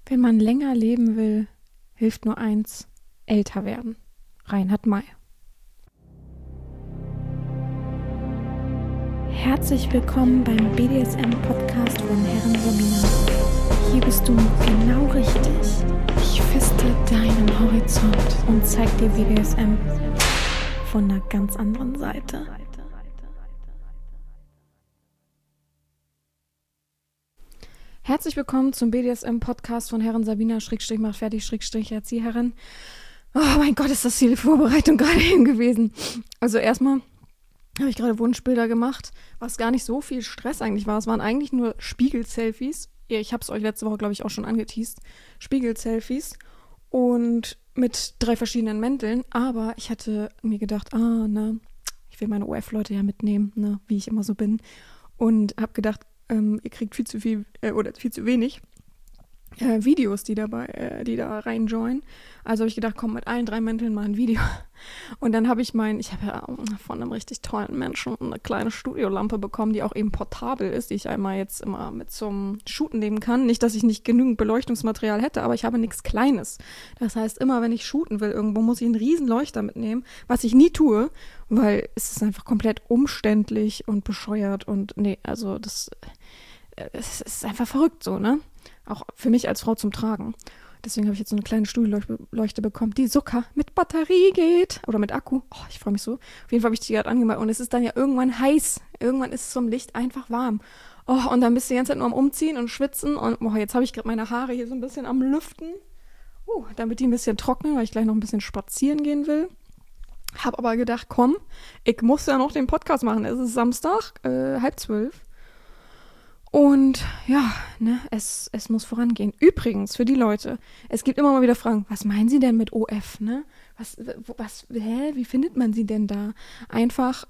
Wenn man länger leben will, hilft nur eins: älter werden. Reinhard May. Herzlich willkommen beim BDSM-Podcast von Herren Sabina. Hier bist du genau richtig. Ich feste deinen Horizont und zeig dir BDSM von einer ganz anderen Seite. Herzlich willkommen zum BDSM-Podcast von Herren Sabina, /macht fertig, Erzieherin. Oh mein Gott, ist das viel Vorbereitung gerade eben gewesen. Also erstmal habe ich gerade Wunschbilder gemacht, was gar nicht so viel Stress eigentlich war. Es waren eigentlich nur Spiegel-Selfies. Ich habe es euch letzte Woche, glaube ich, auch schon angeteast. Spiegel-Selfies und mit 3 verschiedenen Mänteln. Aber ich hatte mir gedacht, ich will meine OF-Leute ja mitnehmen, wie ich immer so bin. Und habe gedacht, ihr kriegt viel zu viel oder viel zu wenig Videos, die da reinjoinen. Also habe ich gedacht, komm, mit allen 3 Mänteln mal ein Video. Und dann habe ich ja von einem richtig tollen Menschen eine kleine Studiolampe bekommen, die auch eben portabel ist, die ich einmal jetzt immer mit zum Shooten nehmen kann. Nicht, dass ich nicht genügend Beleuchtungsmaterial hätte, aber ich habe nichts Kleines. Das heißt, immer wenn ich shooten will irgendwo, muss ich einen riesen Leuchter mitnehmen, was ich nie tue, weil es ist einfach komplett umständlich und bescheuert und es ist einfach verrückt so, ne? Auch für mich als Frau zum Tragen. Deswegen habe ich jetzt so eine kleine Studioleuchte bekommen, die sogar mit Batterie geht. Oder mit Akku. Oh, ich freue mich so. Auf jeden Fall habe ich die gerade angemacht. Und es ist dann ja irgendwann heiß. Irgendwann ist es zum Licht einfach warm. Oh, und dann bist du die ganze Zeit nur am Umziehen und Schwitzen. Und jetzt habe ich gerade meine Haare hier so ein bisschen am Lüften. Damit die ein bisschen trocknen, weil ich gleich noch ein bisschen spazieren gehen will. Hab aber gedacht, komm, ich muss ja noch den Podcast machen. Es ist Samstag, 11:30. Und ja, es muss vorangehen. Übrigens, für die Leute, es gibt immer mal wieder Fragen, was meinen Sie denn mit OF, ne? Wie findet man sie denn da? Einfach,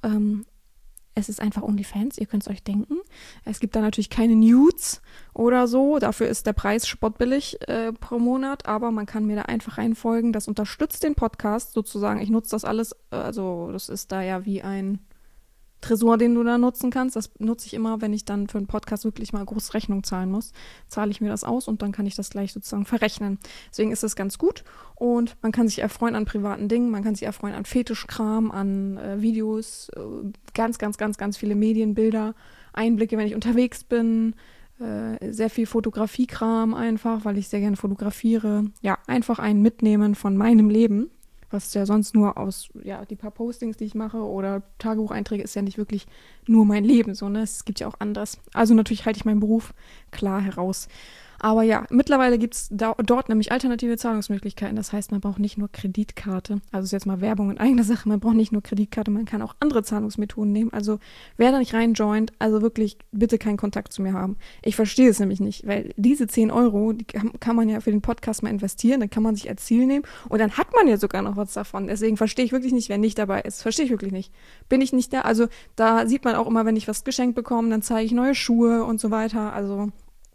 es ist einfach OnlyFans, ihr könnt es euch denken. Es gibt da natürlich keine Nudes oder so, dafür ist der Preis spottbillig pro Monat, aber man kann mir da einfach reinfolgen, das unterstützt den Podcast sozusagen. Ich nutze das alles, also das ist da ja wie ein Tresor, den du da nutzen kannst. Das nutze ich immer, wenn ich dann für einen Podcast wirklich mal groß Rechnung zahlen muss. Zahle ich mir das aus und dann kann ich das gleich sozusagen verrechnen. Deswegen ist das ganz gut und man kann sich erfreuen an privaten Dingen, man kann sich erfreuen an Fetischkram, an Videos, ganz, ganz, ganz, ganz viele Medienbilder, Einblicke, wenn ich unterwegs bin, sehr viel Fotografiekram einfach, weil ich sehr gerne fotografiere. Ja, einfach ein Mitnehmen von meinem Leben. Was ja sonst nur aus, die paar Postings, die ich mache oder Tagebucheinträge, ist ja nicht wirklich nur mein Leben, so, ne? Es gibt ja auch anderes. Also natürlich halte ich meinen Beruf klar heraus. Aber ja, mittlerweile gibt es dort nämlich alternative Zahlungsmöglichkeiten. Das heißt, man braucht nicht nur Kreditkarte. Also ist jetzt mal Werbung in eigener Sache. Man braucht nicht nur Kreditkarte, man kann auch andere Zahlungsmethoden nehmen. Also wer da nicht reinjoint, also wirklich bitte keinen Kontakt zu mir haben. Ich verstehe es nämlich nicht, weil diese 10 Euro, die kann man ja für den Podcast mal investieren. Dann kann man sich als Ziel nehmen und dann hat man ja sogar noch was davon. Deswegen verstehe ich wirklich nicht, wer nicht dabei ist. Verstehe ich wirklich nicht. Bin ich nicht da? Also da sieht man auch immer, wenn ich was geschenkt bekomme, dann zeige ich neue Schuhe und so weiter. Also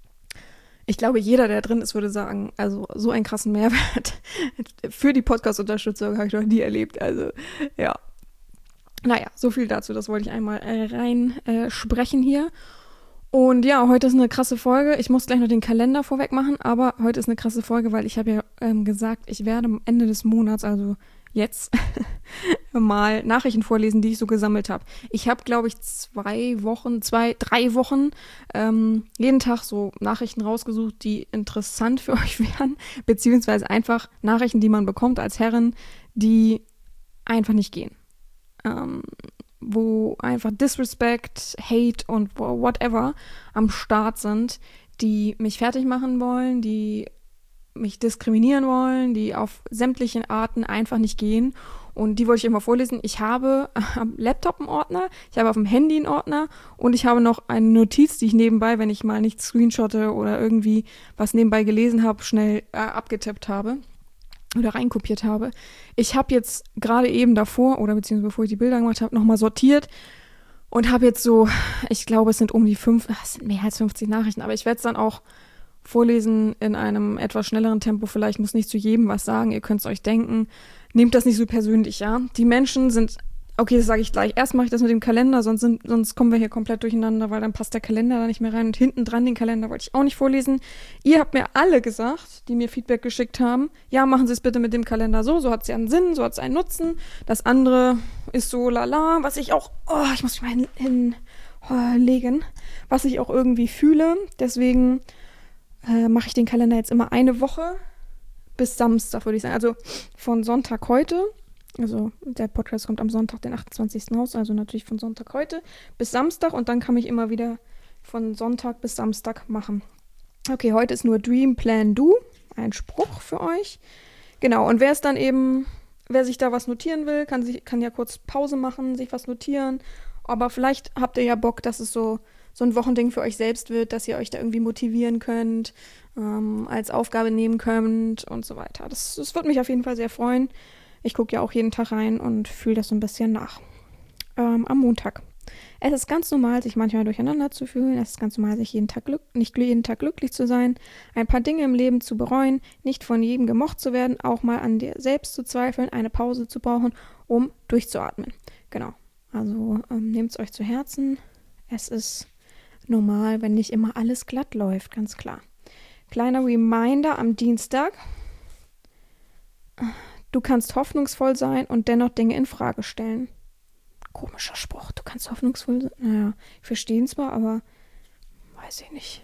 ich glaube, jeder, der drin ist, würde sagen, also so einen krassen Mehrwert für die Podcast-Unterstützung habe ich noch nie erlebt. Also, ja. Naja, so viel dazu. Das wollte ich einmal sprechen hier. Und ja, heute ist eine krasse Folge. Ich muss gleich noch den Kalender vorweg machen, aber heute ist eine krasse Folge, weil ich habe ja gesagt, ich werde am Ende des Monats, also jetzt, mal Nachrichten vorlesen, die ich so gesammelt habe. Ich habe, glaube ich, 3 Wochen jeden Tag so Nachrichten rausgesucht, die interessant für euch wären, beziehungsweise einfach Nachrichten, die man bekommt als Herrin, die einfach nicht gehen. Wo einfach Disrespect, Hate und whatever am Start sind, die mich fertig machen wollen, die mich diskriminieren wollen, die auf sämtliche Arten einfach nicht gehen. Und die wollte ich immer vorlesen. Ich habe am Laptop einen Ordner, ich habe auf dem Handy einen Ordner und ich habe noch eine Notiz, die ich nebenbei, wenn ich mal nicht screenshotte oder irgendwie was nebenbei gelesen habe, schnell abgetippt habe oder reinkopiert habe. Ich habe jetzt gerade eben davor, oder beziehungsweise bevor ich die Bilder gemacht habe, nochmal sortiert und habe jetzt so, ich glaube, es sind es sind mehr als 50 Nachrichten, aber ich werde es dann auch vorlesen in einem etwas schnelleren Tempo. Vielleicht muss nicht zu jedem was sagen, ihr könnt es euch denken. Nehmt das nicht so persönlich, ja. Die Menschen sind Okay, das sage ich gleich. Erst mache ich das mit dem Kalender, sonst kommen wir hier komplett durcheinander, weil dann passt der Kalender da nicht mehr rein. Und hinten dran den Kalender wollte ich auch nicht vorlesen. Ihr habt mir alle gesagt, die mir Feedback geschickt haben, ja, machen Sie es bitte mit dem Kalender so hat es ja einen Sinn, so hat es einen Nutzen. Das andere ist so lala, was ich auch, ich muss mich mal hinlegen, was ich auch irgendwie fühle. Deswegen mache ich den Kalender jetzt immer eine Woche bis Samstag, würde ich sagen. Also von Sonntag heute. Also der Podcast kommt am Sonntag, den 28. raus, also natürlich von Sonntag heute bis Samstag und dann kann ich immer wieder von Sonntag bis Samstag machen. Okay, heute ist nur Dream, Plan, Do, ein Spruch für euch. Genau, und wer sich da was notieren will, kann ja kurz Pause machen, sich was notieren, aber vielleicht habt ihr ja Bock, dass es so ein Wochending für euch selbst wird, dass ihr euch da irgendwie motivieren könnt, als Aufgabe nehmen könnt und so weiter. Das würde mich auf jeden Fall sehr freuen. Ich gucke ja auch jeden Tag rein und fühle das so ein bisschen nach. Am Montag. Es ist ganz normal, sich manchmal durcheinander zu fühlen. Es ist ganz normal, sich nicht jeden Tag glücklich zu sein, ein paar Dinge im Leben zu bereuen, nicht von jedem gemocht zu werden, auch mal an dir selbst zu zweifeln, eine Pause zu brauchen, um durchzuatmen. Genau. Also nehmt es euch zu Herzen. Es ist normal, wenn nicht immer alles glatt läuft, ganz klar. Kleiner Reminder am Dienstag. Du kannst hoffnungsvoll sein und dennoch Dinge in Frage stellen. Komischer Spruch, du kannst hoffnungsvoll sein. Naja, ich verstehe ihn zwar, aber weiß ich nicht.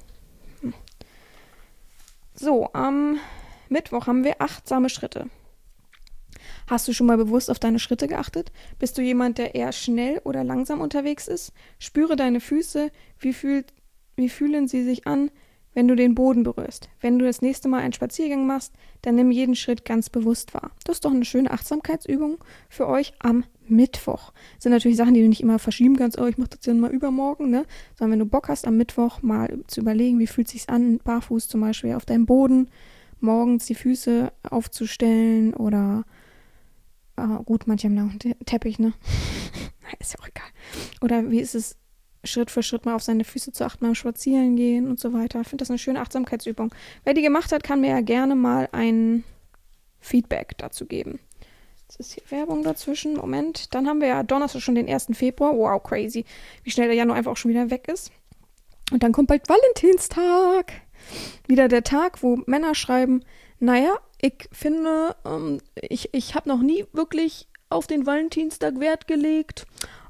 So, am Mittwoch haben wir achtsame Schritte. Hast du schon mal bewusst auf deine Schritte geachtet? Bist du jemand, der eher schnell oder langsam unterwegs ist? Spüre deine Füße. Wie fühlen sie sich an, wenn du den Boden berührst? Wenn du das nächste Mal einen Spaziergang machst, dann nimm jeden Schritt ganz bewusst wahr. Das ist doch eine schöne Achtsamkeitsübung für euch am Mittwoch. Das sind natürlich Sachen, die du nicht immer verschieben kannst, ich mache das ja mal übermorgen, ne? Sondern wenn du Bock hast, am Mittwoch mal zu überlegen, wie fühlt es sich an, barfuß zum Beispiel auf deinem Boden, morgens die Füße aufzustellen oder gut, manche haben auch einen Teppich, ne? Ist ja auch egal. Oder wie ist es, Schritt für Schritt mal auf seine Füße zu achten, beim Spazierengehen und so weiter. Ich finde das eine schöne Achtsamkeitsübung. Wer die gemacht hat, kann mir ja gerne mal ein Feedback dazu geben. Jetzt ist hier Werbung dazwischen. Moment. Dann haben wir ja Donnerstag schon den 1. Februar. Wow, crazy. Wie schnell der Januar einfach auch schon wieder weg ist. Und dann kommt bald Valentinstag. Wieder der Tag, wo Männer schreiben, naja, ich finde, ich habe noch nie wirklich auf den Valentinstag Wert gelegt.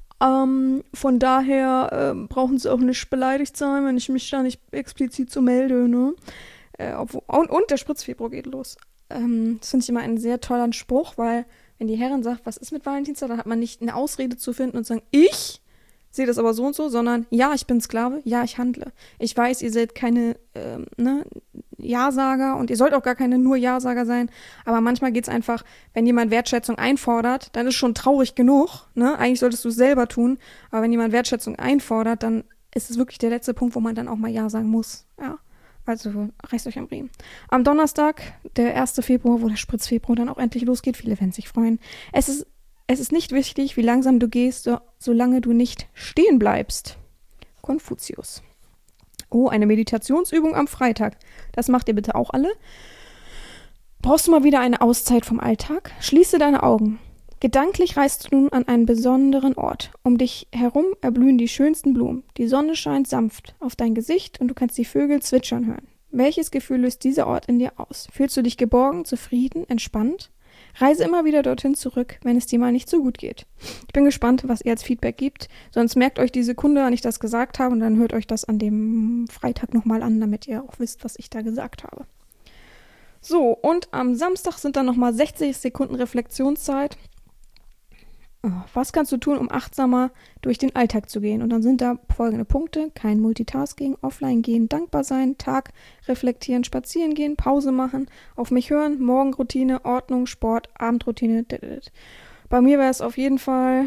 Von daher brauchen sie auch nicht beleidigt sein, wenn ich mich da nicht explizit so melde, ne? Und der Spritzfebruar geht los. Das finde ich immer einen sehr tollen Spruch, weil wenn die Herrin sagt, was ist mit Valentinstag, dann hat man nicht eine Ausrede zu finden und zu sagen, ich sehe das aber so und so, sondern ja, ich bin Sklave, ja, ich handle. Ich weiß, ihr seid keine Ja-Sager und ihr sollt auch gar keine nur Ja-Sager sein, aber manchmal geht es einfach, wenn jemand Wertschätzung einfordert, dann ist schon traurig genug, ne? Eigentlich solltest du es selber tun, aber wenn jemand Wertschätzung einfordert, dann ist es wirklich der letzte Punkt, wo man dann auch mal Ja sagen muss, ja. Also reißt euch am Riemen. Am Donnerstag, der 1. Februar, wo der Spritzfebruar dann auch endlich losgeht, viele werden sich freuen. Es ist nicht wichtig, wie langsam du gehst, solange du nicht stehen bleibst. Konfuzius. Oh, eine Meditationsübung am Freitag. Das macht ihr bitte auch alle. Brauchst du mal wieder eine Auszeit vom Alltag? Schließe deine Augen. Gedanklich reist du nun an einen besonderen Ort. Um dich herum erblühen die schönsten Blumen. Die Sonne scheint sanft auf dein Gesicht und du kannst die Vögel zwitschern hören. Welches Gefühl löst dieser Ort in dir aus? Fühlst du dich geborgen, zufrieden, entspannt? Reise immer wieder dorthin zurück, wenn es dir mal nicht so gut geht. Ich bin gespannt, was ihr als Feedback gibt. Sonst merkt euch die Sekunde, wann ich das gesagt habe und dann hört euch das an dem Freitag nochmal an, damit ihr auch wisst, was ich da gesagt habe. So, und am Samstag sind dann nochmal 60 Sekunden Reflexionszeit. Was kannst du tun, um achtsamer durch den Alltag zu gehen? Und dann sind da folgende Punkte. Kein Multitasking, offline gehen, dankbar sein, Tag reflektieren, spazieren gehen, Pause machen, auf mich hören, Morgenroutine, Ordnung, Sport, Abendroutine. Bei mir wäre es auf jeden Fall,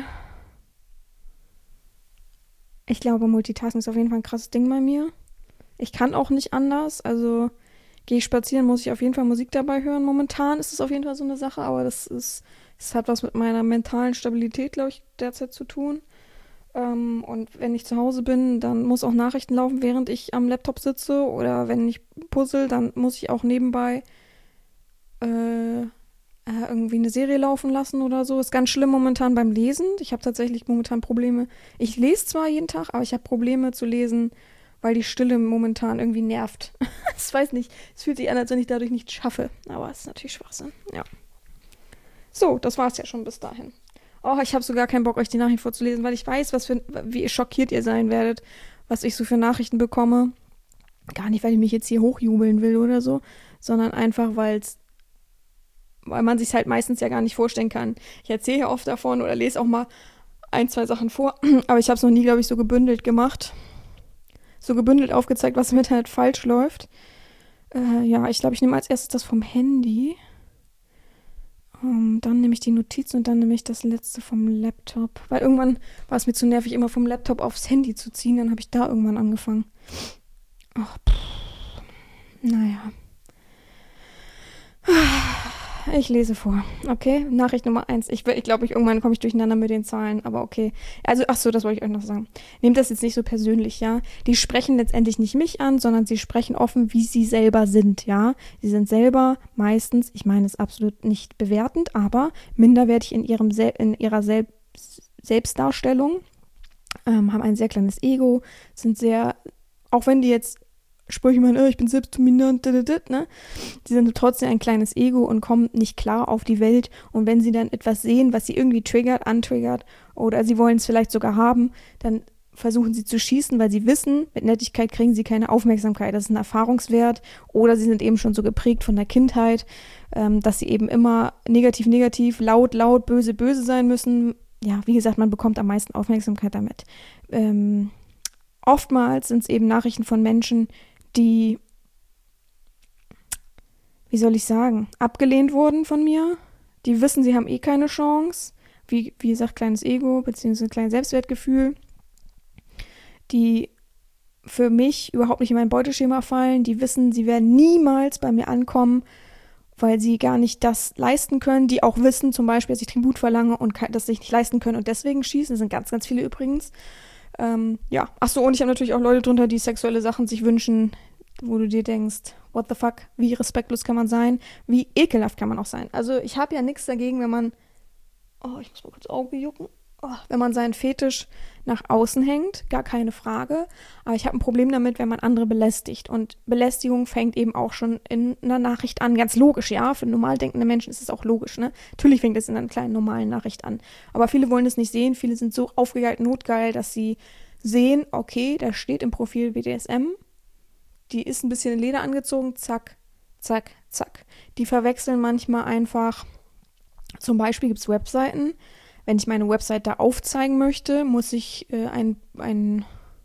ich glaube, Multitasking ist auf jeden Fall ein krasses Ding bei mir. Ich kann auch nicht anders, also gehe ich spazieren, muss ich auf jeden Fall Musik dabei hören. Momentan ist es auf jeden Fall so eine Sache, aber es hat was mit meiner mentalen Stabilität, glaube ich, derzeit zu tun. Und wenn ich zu Hause bin, dann muss auch Nachrichten laufen, während ich am Laptop sitze. Oder wenn ich puzzle, dann muss ich auch nebenbei irgendwie eine Serie laufen lassen oder so. Ist ganz schlimm momentan beim Lesen. Ich habe tatsächlich momentan Probleme. Ich lese zwar jeden Tag, aber ich habe Probleme zu lesen, weil die Stille momentan irgendwie nervt. Ich weiß nicht. Es fühlt sich an, als wenn ich dadurch nichts schaffe. Aber es ist natürlich Schwachsinn. Ja. So, das war's ja schon bis dahin. Oh, ich habe sogar keinen Bock, euch die Nachrichten vorzulesen, weil ich weiß, wie schockiert ihr sein werdet, was ich so für Nachrichten bekomme. Gar nicht, weil ich mich jetzt hier hochjubeln will oder so, sondern einfach, weil man sich halt meistens ja gar nicht vorstellen kann. Ich erzähle ja oft davon oder lese auch mal ein, zwei Sachen vor, aber ich habe es noch nie, glaube ich, so gebündelt gemacht. So gebündelt aufgezeigt, was im Internet falsch läuft. Ja, ich glaube, ich nehme als erstes das vom Handy. Dann nehme ich die Notizen und dann nehme ich das letzte vom Laptop. Weil irgendwann war es mir zu nervig, immer vom Laptop aufs Handy zu ziehen. Dann habe ich da irgendwann angefangen. Ach, naja. Ich lese vor, okay? Nachricht Nummer 1. Ich glaube, irgendwann komme ich durcheinander mit den Zahlen, aber okay. Also, ach so, das wollte ich euch noch sagen. Nehmt das jetzt nicht so persönlich, ja? Die sprechen letztendlich nicht mich an, sondern sie sprechen offen, wie sie selber sind, ja? Sie sind selber meistens, ich meine es absolut nicht bewertend, aber minderwertig in ihrer Selbstdarstellung, haben ein sehr kleines Ego, sind sehr, auch wenn die jetzt Sprüche meinen, ich bin selbstdominant, ne? Sie sind trotzdem ein kleines Ego und kommen nicht klar auf die Welt. Und wenn sie dann etwas sehen, was sie irgendwie antriggert, oder sie wollen es vielleicht sogar haben, dann versuchen sie zu schießen, weil sie wissen, mit Nettigkeit kriegen sie keine Aufmerksamkeit. Das ist ein Erfahrungswert. Oder sie sind eben schon so geprägt von der Kindheit, dass sie eben immer negativ, laut, böse sein müssen. Ja, wie gesagt, man bekommt am meisten Aufmerksamkeit damit. Oftmals sind es eben Nachrichten von Menschen, die, wie soll ich sagen, abgelehnt wurden von mir. Die wissen, sie haben eh keine Chance. Wie gesagt, kleines Ego bzw. kleines Selbstwertgefühl. Die für mich überhaupt nicht in mein Beuteschema fallen. Die wissen, sie werden niemals bei mir ankommen, weil sie gar nicht das leisten können. Die auch wissen, zum Beispiel, dass ich Tribut verlange und das sich nicht leisten können und deswegen schießen. Das sind ganz, ganz viele übrigens. Ja, achso, und ich habe natürlich auch Leute drunter, die sexuelle Sachen sich wünschen, wo du dir denkst, what the fuck, wie respektlos kann man sein, wie ekelhaft kann man auch sein. Also ich habe ja nichts dagegen, wenn man, ich muss mal kurz Auge jucken, wenn man seinen Fetisch nach außen hängt, gar keine Frage, aber ich habe ein Problem damit, wenn man andere belästigt und Belästigung fängt eben auch schon in einer Nachricht an, ganz logisch, ja, für normal denkende Menschen ist es auch logisch, ne, natürlich fängt es in einer kleinen normalen Nachricht an, aber viele wollen es nicht sehen, viele sind so aufgegeilt, notgeil, dass sie sehen, okay, da steht im Profil BDSM, die ist ein bisschen in Leder angezogen, zack, zack, zack. Die verwechseln manchmal einfach, zum Beispiel gibt es Webseiten, wenn ich meine Website da aufzeigen möchte, muss ich einen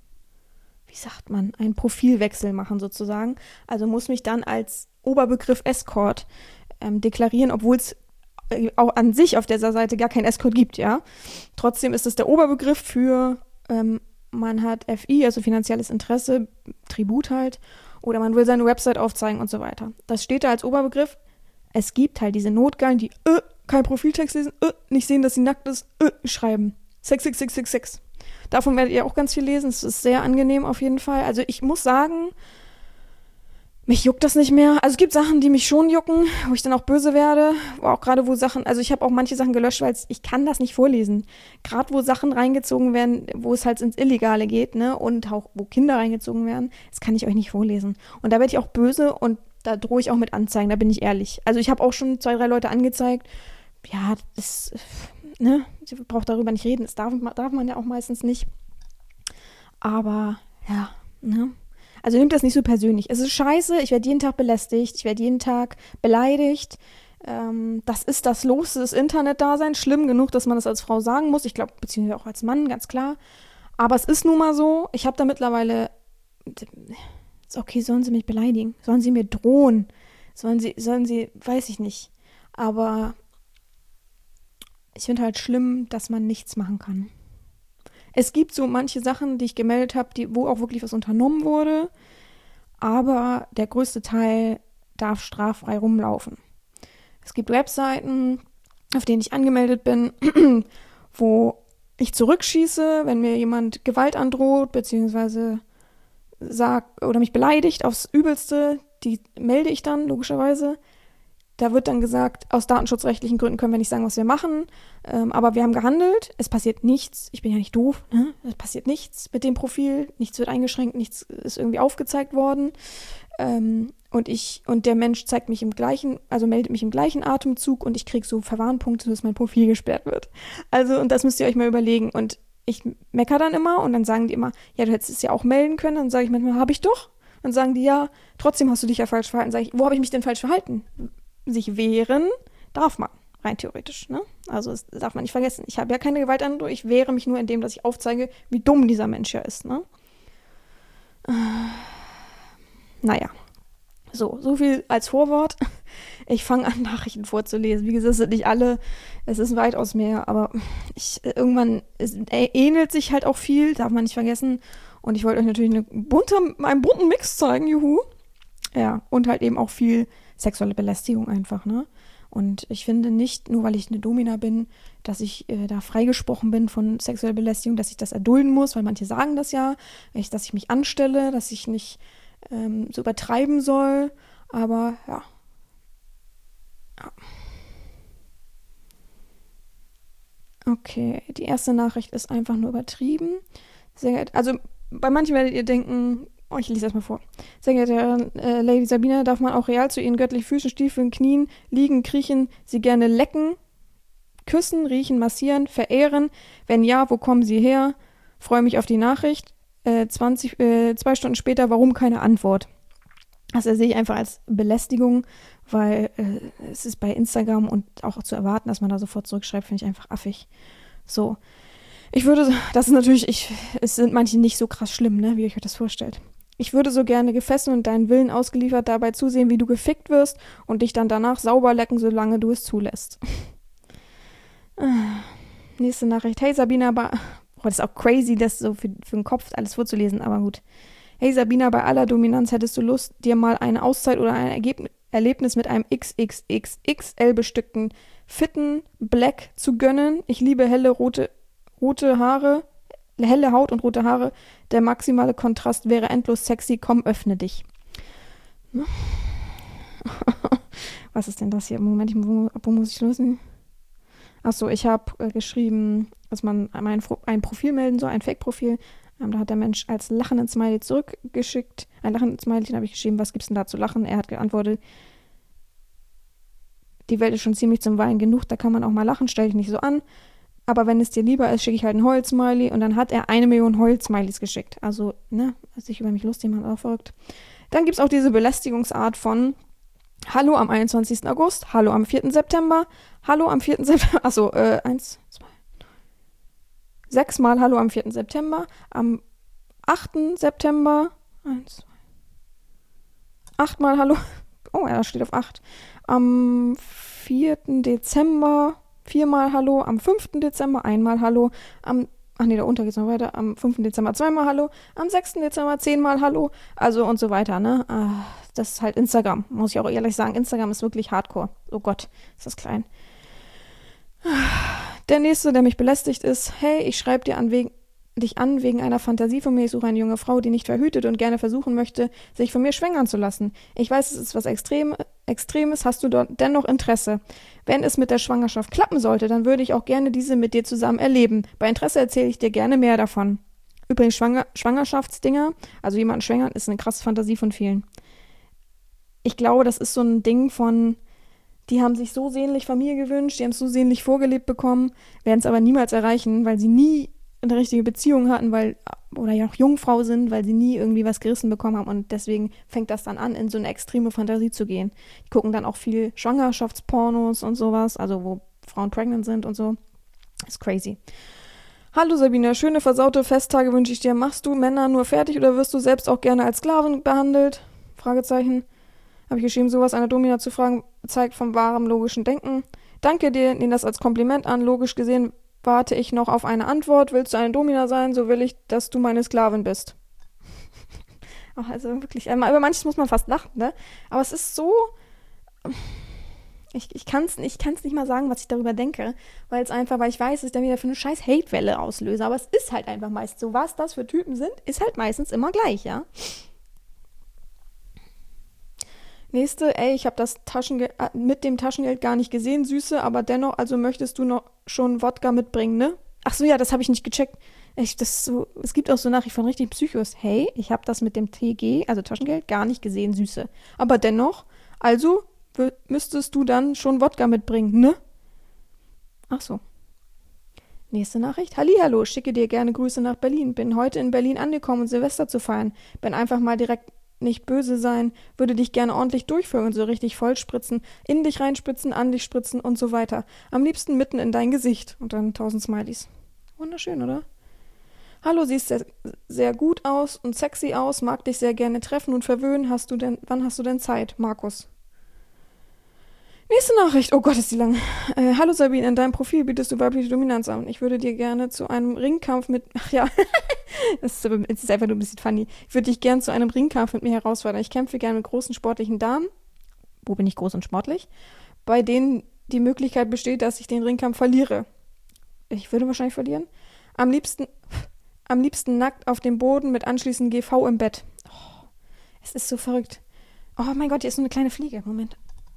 Profilwechsel machen sozusagen. Also muss mich dann als Oberbegriff Escort deklarieren, obwohl es auch an sich auf dieser Seite gar kein Escort gibt, ja. Trotzdem ist es der Oberbegriff für man hat FI, also finanzielles Interesse, Tribut halt, oder man will seine Website aufzeigen und so weiter. Das steht da als Oberbegriff. Es gibt halt diese Notgeilen, die kein Profiltext lesen, nicht sehen, dass sie nackt ist, schreiben. Sex. Davon werdet ihr auch ganz viel lesen. Es ist sehr angenehm auf jeden Fall. Also ich muss sagen, mich juckt das nicht mehr. Also es gibt Sachen, die mich schon jucken, wo ich dann auch böse werde. Auch gerade also ich habe auch manche Sachen gelöscht, weil ich kann das nicht vorlesen. Gerade wo Sachen reingezogen werden, wo es halt ins Illegale geht, ne, und auch wo Kinder reingezogen werden, das kann ich euch nicht vorlesen. Und da werde ich auch böse und da drohe ich auch mit Anzeigen, da bin ich ehrlich. Also ich habe auch schon 2, 3 Leute angezeigt. Ja, das, ne, ich brauche darüber nicht reden. Das darf man ja auch meistens nicht. Aber, ja, ne. Also nehmt das nicht so persönlich. Es ist scheiße, ich werde jeden Tag belästigt, ich werde jeden Tag beleidigt. Das ist das Los des Internetdaseins. Schlimm genug, dass man das als Frau sagen muss. Ich glaube, beziehungsweise auch als Mann, ganz klar. Aber es ist nun mal so. Ich habe da mittlerweile... Ist okay, sollen sie mich beleidigen? Sollen sie mir drohen? Sollen sie, weiß ich nicht. Aber ich finde halt schlimm, dass man nichts machen kann. Es gibt so manche Sachen, die ich gemeldet habe, wo auch wirklich was unternommen wurde, aber der größte Teil darf straffrei rumlaufen. Es gibt Webseiten, auf denen ich angemeldet bin, wo ich zurückschieße, wenn mir jemand Gewalt androht, beziehungsweise sagt oder mich beleidigt aufs Übelste, die melde ich dann logischerweise. da wird dann gesagt, aus datenschutzrechtlichen Gründen können wir nicht sagen, was wir machen, aber wir haben gehandelt, es passiert nichts, ich bin ja nicht doof, ne? Es passiert nichts mit dem Profil, nichts wird eingeschränkt, nichts ist irgendwie aufgezeigt worden. Und der Mensch zeigt mich meldet mich im gleichen Atemzug und ich kriege so Verwarnpunkte, dass mein Profil gesperrt wird. Also, und das müsst ihr euch mal überlegen. Und ich meckere dann immer und dann sagen die immer, ja, du hättest es ja auch melden können. Dann sage ich manchmal, habe ich doch. Dann sagen die, ja, trotzdem hast du dich ja falsch verhalten. Sage ich, wo habe ich mich denn falsch verhalten? Sich wehren darf man, rein theoretisch. Ne? Also das darf man nicht vergessen. Ich habe ja keine Gewaltandrohung, ich wehre mich nur indem, dass ich aufzeige, wie dumm dieser Mensch ja ist. Ne? Naja, so viel als Vorwort. Ich fange an, Nachrichten vorzulesen. Wie gesagt, es sind nicht alle, es ist weitaus mehr, aber irgendwann ähnelt sich halt auch viel, darf man nicht vergessen. Und ich wollte euch natürlich einen bunten Mix zeigen, juhu. Ja, und halt eben auch viel sexuelle Belästigung einfach, ne? Und ich finde nicht, nur weil ich eine Domina bin, dass ich da freigesprochen bin von sexueller Belästigung, dass ich das erdulden muss, weil manche sagen das ja, dass ich mich anstelle, dass ich nicht so übertreiben soll, aber ja. Okay, die erste Nachricht ist einfach nur übertrieben. Sehr geehrte, also bei manchen werdet ihr denken, ich lese das mal vor. Sehr geehrte Lady Sabina, darf man auch real zu ihren göttlichen Füßen, Stiefeln, Knien, liegen, kriechen, sie gerne lecken, küssen, riechen, massieren, verehren? Wenn ja, wo kommen sie her? Freue mich auf die Nachricht. 2 Stunden später, warum keine Antwort? Das sehe ich einfach als Belästigung, weil es ist bei Instagram und auch zu erwarten, dass man da sofort zurückschreibt, finde ich einfach affig. So. Das ist natürlich, es sind manche nicht so krass schlimm, ne, wie ihr euch das vorstellt. Ich würde so gerne gefesselt und deinen Willen ausgeliefert dabei zusehen, wie du gefickt wirst und dich dann danach sauber lecken, solange du es zulässt. Nächste Nachricht. Hey Sabina, das ist auch crazy, das so für den Kopf alles vorzulesen, aber gut. Hey Sabina, bei aller Dominanz hättest du Lust, dir mal eine Auszeit oder ein Erlebnis mit einem XXXXL bestückten fitten Black zu gönnen? Ich liebe helle rote Haare, helle Haut und rote Haare. Der maximale Kontrast wäre endlos sexy. Komm, öffne dich. Was ist denn das hier? Moment, wo muss ich lösen? Achso, ich habe geschrieben, dass man ein Profil melden soll, ein Fake-Profil. Da hat der Mensch als lachenden Smiley zurückgeschickt. Ein lachenden Smiley, den habe ich geschrieben, was gibt's denn da zu lachen? Er hat geantwortet, die Welt ist schon ziemlich zum Weinen genug, da kann man auch mal lachen, stell dich nicht so an. Aber wenn es dir lieber ist, schicke ich halt einen Heul-Smiley. Und dann hat er 1 Million Heul-Smileys geschickt. Also, ne, sich über mich lustig machen, auch verrückt. Dann gibt es auch diese Belästigungsart von Hallo am 21. August, Hallo am 4. September, Hallo am 4. September, achso, 1, 2, 6 Mal Hallo am 4. September, am 8. September, 1, 2, 8 Mal Hallo, oh ja, das steht auf 8, am 4. Dezember, 4 Mal Hallo, am 5. Dezember, 1 Mal Hallo, da unter geht's noch weiter, am 5. Dezember 2 Mal Hallo, am 6. Dezember 10 Mal Hallo, also und so weiter, ne? Das ist halt Instagram, muss ich auch ehrlich sagen. Instagram ist wirklich hardcore. Oh Gott, ist das klein. Der nächste, der mich belästigt, ist, hey, ich schreibe dich an wegen einer Fantasie von mir. Ich suche eine junge Frau, die nicht verhütet und gerne versuchen möchte, sich von mir schwängern zu lassen. Ich weiß, es ist was Extremes. Hast du dort dennoch Interesse? Wenn es mit der Schwangerschaft klappen sollte, dann würde ich auch gerne diese mit dir zusammen erleben. Bei Interesse erzähle ich dir gerne mehr davon. Übrigens, Schwangerschaftsdinger, also jemanden schwängern, ist eine krasse Fantasie von vielen. Ich glaube, das ist so ein Ding von, die haben sich so sehnlich Familie gewünscht, die haben es so sehnlich vorgelebt bekommen, werden es aber niemals erreichen, weil sie nie eine richtige Beziehung hatten, oder ja noch Jungfrau sind, weil sie nie irgendwie was gerissen bekommen haben und deswegen fängt das dann an, in so eine extreme Fantasie zu gehen. Die gucken dann auch viel Schwangerschaftspornos und sowas, also wo Frauen pregnant sind und so. Ist crazy. Hallo Sabina, schöne versaute Festtage wünsche ich dir. Machst du Männer nur fertig oder wirst du selbst auch gerne als Sklavin behandelt? Fragezeichen. Habe ich geschrieben, sowas einer Domina zu fragen, zeigt vom wahren logischen Denken. Danke dir, nimm das als Kompliment an. Logisch gesehen warte ich noch auf eine Antwort. Willst du eine Domina sein, so will ich, dass du meine Sklavin bist. Ach, also wirklich, über manches muss man fast lachen, ne? Aber es ist so, ich kann's nicht mal sagen, was ich darüber denke, weil ich weiß, dass ich dann wieder für eine scheiß Hatewelle auslöse. Aber es ist halt einfach meist so, was das für Typen sind, ist halt meistens immer gleich, ja? Nächste, ey, ich habe das Taschengeld mit dem Taschengeld gar nicht gesehen, Süße, aber dennoch, also möchtest du noch schon Wodka mitbringen, ne? Ach so, ja, das habe ich nicht gecheckt. Es gibt auch so Nachrichten von richtig Psychos. Hey, ich habe das mit dem TG, also Taschengeld, gar nicht gesehen, Süße. Aber dennoch, also müsstest du dann schon Wodka mitbringen, ne? Ach so. Nächste Nachricht. Hallihallo, schicke dir gerne Grüße nach Berlin. Bin heute in Berlin angekommen, um Silvester zu feiern. Bin einfach mal direkt nicht böse sein, würde dich gerne ordentlich durchführen und so richtig vollspritzen, in dich reinspritzen, an dich spritzen und so weiter. Am liebsten mitten in dein Gesicht. Und dann 1000 Smileys. Wunderschön, oder? Hallo, siehst sehr, sehr gut aus und sexy aus, mag dich sehr gerne treffen und verwöhnen. Wann hast du denn Zeit, Markus? Nächste Nachricht. Oh Gott, ist die lang. Hallo Sabine, in deinem Profil bietest du weibliche Dominanz an. Ich würde dir gerne zu einem Ringkampf mit... Ach ja, das ist einfach nur ein bisschen funny. Ich würde dich gerne zu einem Ringkampf mit mir herausfordern. Ich kämpfe gerne mit großen sportlichen Damen. Wo bin ich groß und sportlich? Bei denen die Möglichkeit besteht, dass ich den Ringkampf verliere. Ich würde wahrscheinlich verlieren. Am liebsten nackt auf dem Boden mit anschließend GV im Bett. Oh, es ist so verrückt. Oh mein Gott, hier ist so eine kleine Fliege. Moment.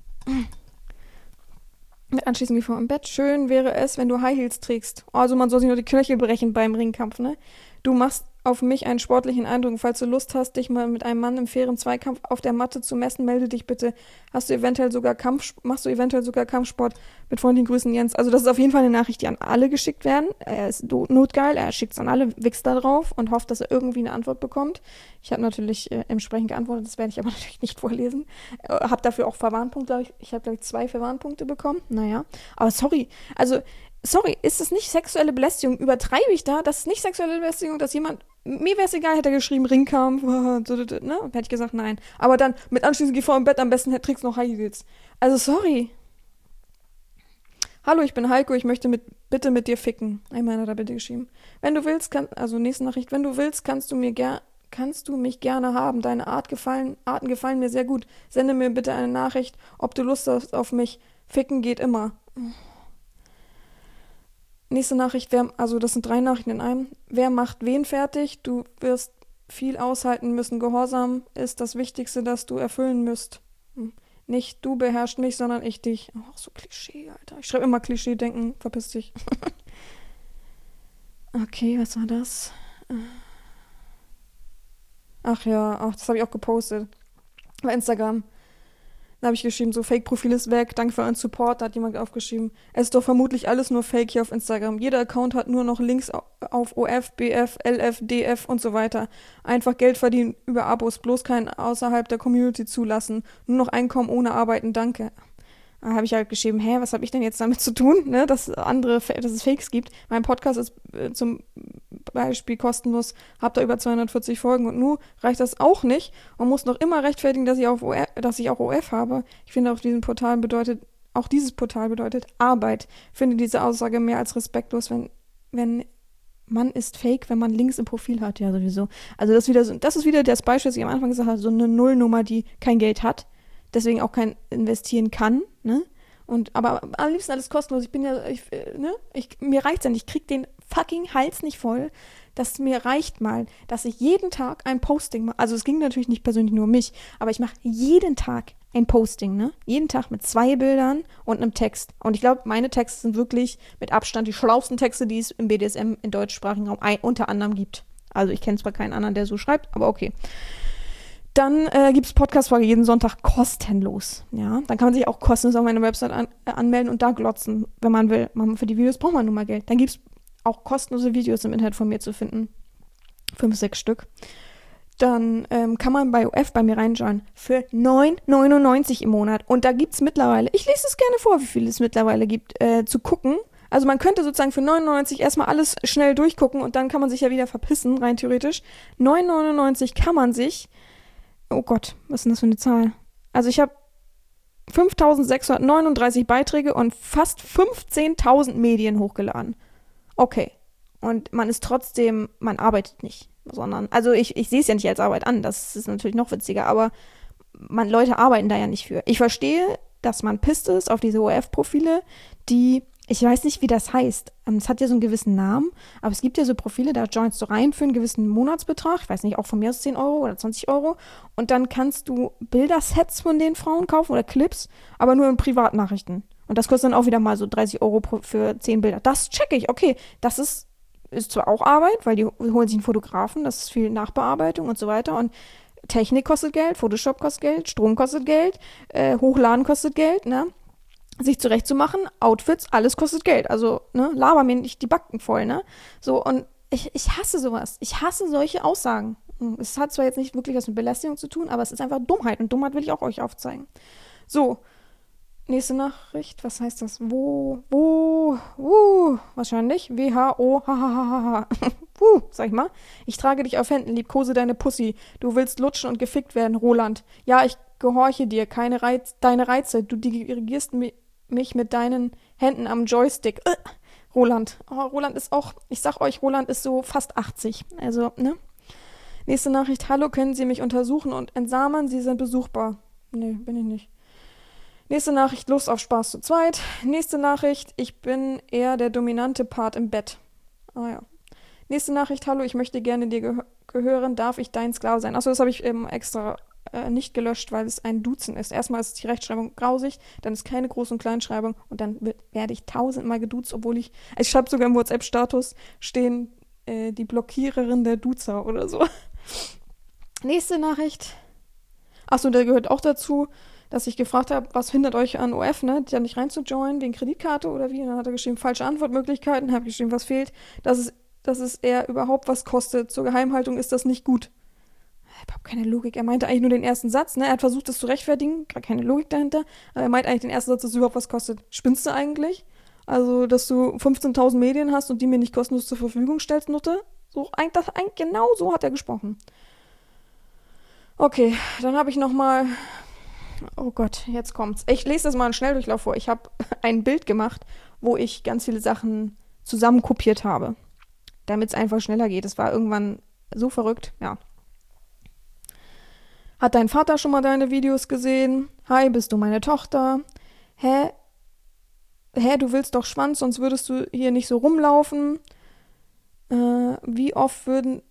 Mit anschließend GV im Bett. Schön wäre es, wenn du High Heels trägst. Also man soll sich nur die Knöchel brechen beim Ringkampf, ne? Du machst auf mich einen sportlichen Eindruck. Falls du Lust hast, dich mal mit einem Mann im fairen Zweikampf auf der Matte zu messen, melde dich bitte. Machst du eventuell sogar Kampfsport? Mit freundlichen Grüßen, Jens. Also das ist auf jeden Fall eine Nachricht, die an alle geschickt werden. Er ist notgeil, er schickt es an alle, wächst da drauf und hofft, dass er irgendwie eine Antwort bekommt. Ich habe natürlich entsprechend geantwortet, das werde ich aber natürlich nicht vorlesen. Habe dafür auch Verwarnpunkte, glaube ich. Ich habe, glaube ich, 2 Verwarnpunkte bekommen. Naja, aber sorry, ist es nicht sexuelle Belästigung? Übertreibe ich da? Das ist nicht sexuelle Belästigung, dass jemand... Mir wäre es egal, hätte er geschrieben, Ringkampf, ne? Hätte ich gesagt, nein. Aber dann mit anschließend GV im Bett, am besten trägst noch High Heels. Also, sorry. Hallo, ich bin Heiko, ich möchte bitte mit dir ficken. Einmal hat er bitte geschrieben. Wenn du willst, nächste Nachricht, wenn du willst, kannst du mich gerne haben. Deine Arten gefallen mir sehr gut. Sende mir bitte eine Nachricht, ob du Lust hast auf mich. Ficken geht immer. Nächste Nachricht, das sind 3 Nachrichten in einem. Wer macht wen fertig? Du wirst viel aushalten müssen. Gehorsam ist das Wichtigste, das du erfüllen müsst. Nicht du beherrschst mich, sondern ich dich. Ach, so Klischee, Alter. Ich schreibe immer Klischee, denken, verpiss dich. Okay, was war das? Ach ja, das habe ich auch gepostet. Bei Instagram. Da habe ich geschrieben, so Fake-Profil ist weg, danke für euren Support, da hat jemand aufgeschrieben. Es ist doch vermutlich alles nur Fake hier auf Instagram. Jeder Account hat nur noch Links auf OF, BF, LF, DF und so weiter. Einfach Geld verdienen über Abos, bloß keinen außerhalb der Community zulassen. Nur noch Einkommen ohne Arbeiten, danke. Da habe ich halt geschrieben, was habe ich denn jetzt damit zu tun, ne, dass es Fakes gibt. Mein Podcast ist zum Beispiel kostenlos, habe da über 240 Folgen und nun reicht das auch nicht und muss noch immer rechtfertigen, dass ich auch OF habe. Ich finde dieses Portal bedeutet Arbeit. Ich finde diese Aussage mehr als respektlos, wenn man ist fake, wenn man Links im Profil hat, ja sowieso. Also das ist wieder das Beispiel, das ich am Anfang gesagt habe, so eine Nullnummer, die kein Geld hat, deswegen auch kein investieren kann, ne? Aber am liebsten alles kostenlos. Mir reicht's ja nicht. Ich krieg den fucking Hals nicht voll. Mir reicht mal, dass ich jeden Tag ein Posting mache. Also es ging natürlich nicht persönlich nur um mich, aber ich mache jeden Tag ein Posting, ne? Jeden Tag mit 2 Bildern und einem Text. Und ich glaube, meine Texte sind wirklich mit Abstand die schlauesten Texte, die es im BDSM im deutschsprachigen Raum unter anderem gibt. Also ich kenne zwar keinen anderen, der so schreibt, aber okay. Dann gibt es Podcast-Folge jeden Sonntag kostenlos. Ja, dann kann man sich auch kostenlos auf meiner Website anmelden und da glotzen, wenn man will. Für die Videos braucht man nun mal Geld. Dann gibt es auch kostenlose Videos im Internet von mir zu finden. 5, 6 Stück. Dann kann man bei OF bei mir reinschauen. Für 9,99 im Monat. Und da gibt es mittlerweile, ich lese es gerne vor, wie viel es mittlerweile gibt, zu gucken. Also man könnte sozusagen für 9,99 erstmal alles schnell durchgucken und dann kann man sich ja wieder verpissen, rein theoretisch. 9,99 kann man sich... Oh Gott, was ist denn das für eine Zahl? Also ich habe 5.639 Beiträge und fast 15.000 Medien hochgeladen. Okay. Und man arbeitet nicht, sondern, also ich sehe es ja nicht als Arbeit an, das ist natürlich noch witziger, aber Leute arbeiten da ja nicht für. Ich verstehe, dass man pisst ist auf diese OF-Profile, die Ich weiß nicht, wie das heißt. Es hat ja so einen gewissen Namen, aber es gibt ja so Profile, da joinst du rein für einen gewissen Monatsbetrag, ich weiß nicht, auch von mir aus 10 Euro oder 20 Euro. Und dann kannst du Bildersets von den Frauen kaufen oder Clips, aber nur in Privatnachrichten. Und das kostet dann auch wieder mal so 30 Euro für 10 Bilder. Das checke ich. Okay, das ist zwar auch Arbeit, weil die holen sich einen Fotografen, das ist viel Nachbearbeitung und so weiter. Und Technik kostet Geld, Photoshop kostet Geld, Strom kostet Geld, Hochladen kostet Geld, ne? Sich zurechtzumachen, Outfits, alles kostet Geld. Also, ne, laber mir nicht die Backen voll, ne? So, und ich hasse sowas. Ich hasse solche Aussagen. Es hat zwar jetzt nicht wirklich was mit Belästigung zu tun, aber es ist einfach Dummheit. Und Dummheit will ich auch euch aufzeigen. So, nächste Nachricht. Was heißt das? Wahrscheinlich. W-H-O, ha, sag ich mal. Ich trage dich auf Händen, liebkose deine Pussy. Du willst lutschen und gefickt werden, Roland. Ja, ich gehorche dir, deine Reize. Du dirigierst mich mit deinen Händen am Joystick. Roland. Oh, Roland ist auch, ich sag euch, Roland ist so fast 80. Also, ne? Nächste Nachricht. Hallo, können Sie mich untersuchen und entsamen? Sie sind besuchbar. Nee, bin ich nicht. Nächste Nachricht. Lust auf Spaß zu zweit. Nächste Nachricht. Ich bin eher der dominante Part im Bett. Ah ja. Nächste Nachricht. Hallo, ich möchte gerne dir gehören. Darf ich dein Sklave sein? Achso, das habe ich extra nicht gelöscht, weil es ein Duzen ist. Erstmal ist die Rechtschreibung grausig, dann ist keine Groß- und Kleinschreibung und dann werde ich tausendmal geduzt, obwohl ich schreibe sogar im WhatsApp-Status stehen die Blockiererin der Duzer oder so. Nächste Nachricht. Achso, da gehört auch dazu, dass ich gefragt habe, was hindert euch an OF, ne, da nicht reinzujoinen, wegen Kreditkarte oder wie? Und dann hat er geschrieben, falsche Antwortmöglichkeiten, habe geschrieben, was fehlt, dass es eher überhaupt was kostet. Zur Geheimhaltung ist das nicht gut. Überhaupt keine Logik. Er meinte eigentlich nur den ersten Satz, ne? Er hat versucht, das zu rechtfertigen. Gar keine Logik dahinter. Aber er meint eigentlich den ersten Satz, dass es überhaupt was kostet. Spinnst du eigentlich? Also, dass du 15.000 Medien hast und die mir nicht kostenlos zur Verfügung stellst, Nutte? So, eigentlich genau so hat er gesprochen. Okay, dann habe ich noch mal. Oh Gott, jetzt kommt's. Ich lese das mal einen Schnelldurchlauf vor. Ich habe ein Bild gemacht, wo ich ganz viele Sachen zusammenkopiert habe, damit es einfach schneller geht. Es war irgendwann so verrückt, ja. Hat dein Vater schon mal deine Videos gesehen? Hi, bist du meine Tochter? Hä? Du willst doch Schwanz, sonst würdest du hier nicht so rumlaufen. Wie oft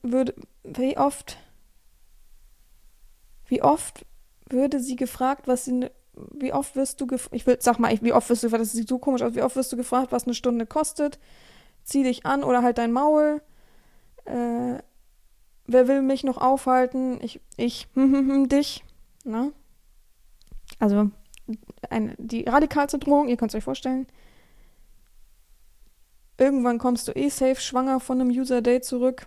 wie oft würde sie gefragt, wie oft wirst du gefragt, wie oft wirst du gefragt, das sieht so komisch aus, wie oft wirst du gefragt, was eine Stunde kostet? Zieh dich an oder halt dein Maul. Wer will mich noch aufhalten? Dich. Na? Also, die radikalste Drohung, ihr könnt es euch vorstellen. Irgendwann kommst du safe schwanger von einem User-Date zurück.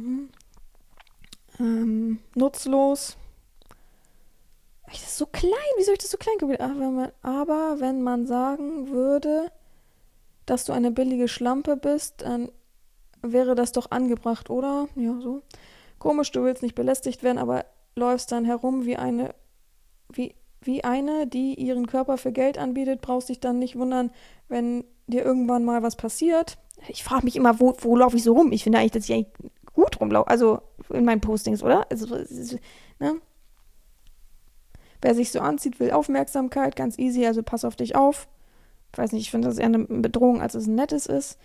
Nutzlos. Das ist so klein, wie soll ich das so klein kopieren? Aber wenn man sagen würde, dass du eine billige Schlampe bist, dann wäre das doch angebracht, oder? Ja, so. Komisch, du willst nicht belästigt werden, aber läufst dann herum wie eine, die ihren Körper für Geld anbietet, brauchst dich dann nicht wundern, wenn dir irgendwann mal was passiert. Ich frage mich immer, wo laufe ich so rum? Ich finde eigentlich, dass ich eigentlich gut rumlaufe, also in meinen Postings, oder? Also, ne? Wer sich so anzieht, will Aufmerksamkeit, ganz easy, also pass auf dich auf. Ich weiß nicht, ich finde das eher eine Bedrohung, als es ein nettes ist.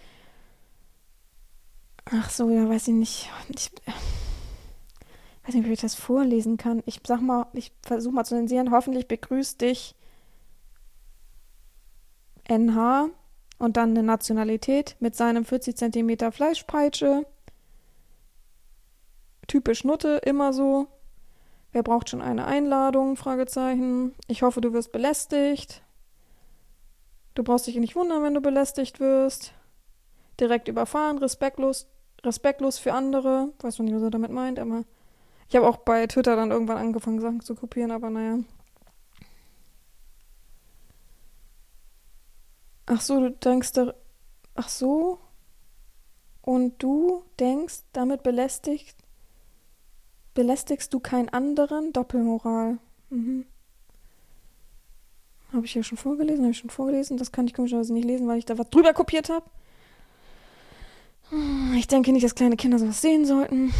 Ach so, ja, weiß ich nicht. Ich weiß nicht, ob ich das vorlesen kann. Ich versuche mal zu zensieren. Hoffentlich begrüßt dich NH und dann eine Nationalität mit seinem 40 Zentimeter Fleischpeitsche. Typisch Nutte, immer so. Wer braucht schon eine Einladung? Fragezeichen. Ich hoffe, du wirst belästigt. Du brauchst dich nicht wundern, wenn du belästigt wirst. Direkt überfahren, respektlos für andere. Weiß noch nicht, was er damit meint, aber ich habe auch bei Twitter dann irgendwann angefangen, Sachen zu kopieren, aber naja. Ach so, du denkst da. Ach so? Und du denkst, damit belästigst du keinen anderen? Doppelmoral. Mhm. Habe ich schon vorgelesen? Das kann ich komischerweise nicht lesen, weil ich da was drüber kopiert habe. Ich denke nicht, dass kleine Kinder sowas sehen sollten.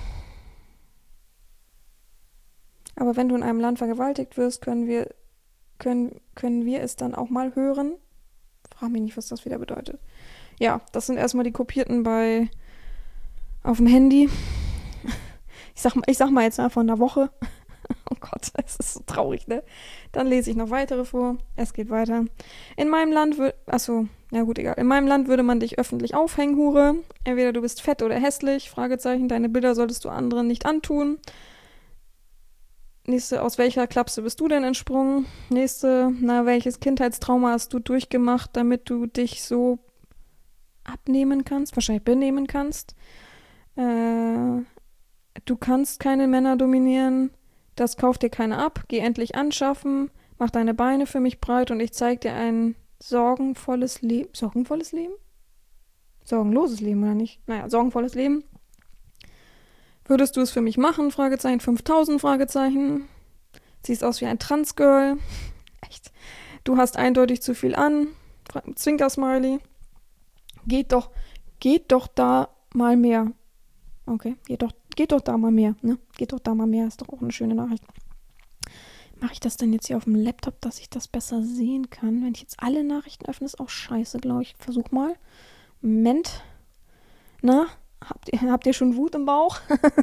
Aber wenn du in einem Land vergewaltigt wirst, können wir es dann auch mal hören? Frag mich nicht, was das wieder bedeutet. Ja, das sind erstmal die kopierten auf dem Handy. Ich sag mal jetzt mal von einer Woche. Oh Gott, es ist so traurig, ne? Dann lese ich noch weitere vor. Es geht weiter. In meinem Land ja gut, egal. In meinem Land würde man dich öffentlich aufhängen, Hure. Entweder du bist fett oder hässlich. Fragezeichen. Deine Bilder solltest du anderen nicht antun. Nächste, aus welcher Klapse bist du denn entsprungen? Nächste, welches Kindheitstrauma hast du durchgemacht, damit du dich so abnehmen kannst? Wahrscheinlich benehmen kannst. Du kannst keine Männer dominieren. Das kauft dir keiner ab. Geh endlich anschaffen. Mach deine Beine für mich breit und ich zeig dir ein sorgenvolles Leben. Sorgenvolles Leben? Sorgenloses Leben, oder nicht? Naja, sorgenvolles Leben. Würdest du es für mich machen? Fragezeichen. 5000 Fragezeichen. Siehst aus wie ein Transgirl. Echt. Du hast eindeutig zu viel an. Zwinker-Smiley. Geht doch da mal mehr. Okay, geht doch da mal mehr, ne? Geht doch da mal mehr, ist doch auch eine schöne Nachricht. Mache ich das denn jetzt hier auf dem Laptop, dass ich das besser sehen kann? Wenn ich jetzt alle Nachrichten öffne, ist auch scheiße, glaube ich. Versuch mal. Moment. Na, habt ihr schon Wut im Bauch?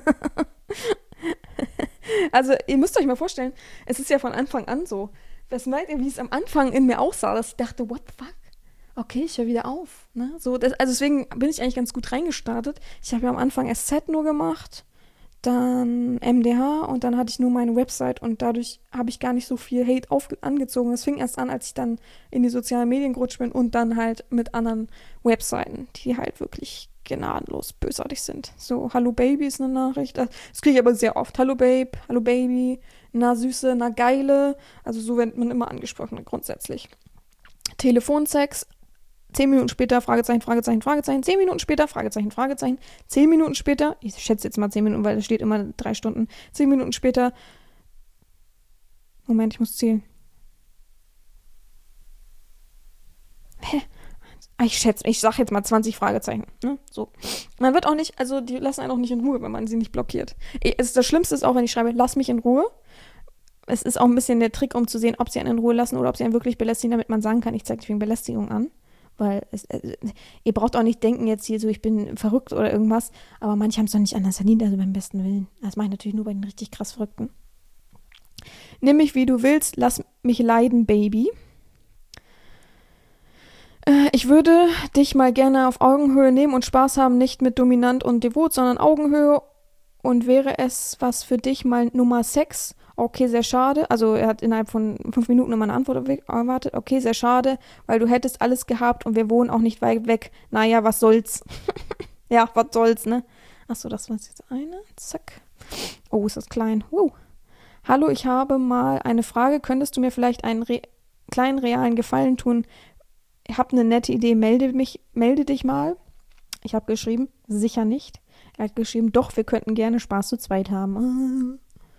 Also, ihr müsst euch mal vorstellen, es ist ja von Anfang an so. Was meint ihr, wie es am Anfang in mir aussah, dass ich dachte, what the fuck? Okay, ich höre wieder auf. Ne? Also deswegen bin ich eigentlich ganz gut reingestartet. Ich habe ja am Anfang SZ nur gemacht, dann MDH und dann hatte ich nur meine Website und dadurch habe ich gar nicht so viel Hate angezogen. Das fing erst an, als ich dann in die sozialen Medien gerutscht bin und dann halt mit anderen Webseiten, die halt wirklich gnadenlos bösartig sind. So, Hallo Baby ist eine Nachricht. Das kriege ich aber sehr oft. Hallo Babe, Hallo Baby, na Süße, na Geile. Also so wird man immer angesprochen grundsätzlich. Telefonsex. 10 Minuten später, Fragezeichen, Fragezeichen, Fragezeichen, 10 Minuten später, Fragezeichen, Fragezeichen, 10 Minuten später, ich schätze jetzt mal 10 Minuten, weil da steht immer 3 Stunden, 10 Minuten später, Moment, ich muss zählen. Hä? Ich sag jetzt mal 20 Fragezeichen, ne? So. Man wird auch nicht, also die lassen einen auch nicht in Ruhe, wenn man sie nicht blockiert. Das Schlimmste ist auch, wenn ich schreibe, lass mich in Ruhe. Es ist auch ein bisschen der Trick, um zu sehen, ob sie einen in Ruhe lassen oder ob sie einen wirklich belästigen, damit man sagen kann, ich zeige dich wegen Belästigung an. Weil ihr braucht auch nicht denken jetzt hier so, ich bin verrückt oder irgendwas, aber manche haben es doch nicht anders verdient, also beim besten Willen. Das mache ich natürlich nur bei den richtig krass Verrückten. Nimm mich, wie du willst, lass mich leiden, Baby. Ich würde dich mal gerne auf Augenhöhe nehmen und Spaß haben, nicht mit dominant und devot, sondern Augenhöhe. Und wäre es was für dich mal Nummer 6? Okay, sehr schade. Also er hat innerhalb von 5 Minuten immer eine Antwort erwartet. Okay, sehr schade, weil du hättest alles gehabt und wir wohnen auch nicht weit weg. Naja, was soll's? Ja, was soll's, ne? Achso, das war jetzt eine. Zack. Oh, ist das klein. Hallo, ich habe mal eine Frage. Könntest du mir vielleicht einen kleinen realen Gefallen tun? Ich habe eine nette Idee. Melde dich mal. Ich habe geschrieben, sicher nicht. Er hat geschrieben, doch, wir könnten gerne Spaß zu zweit haben.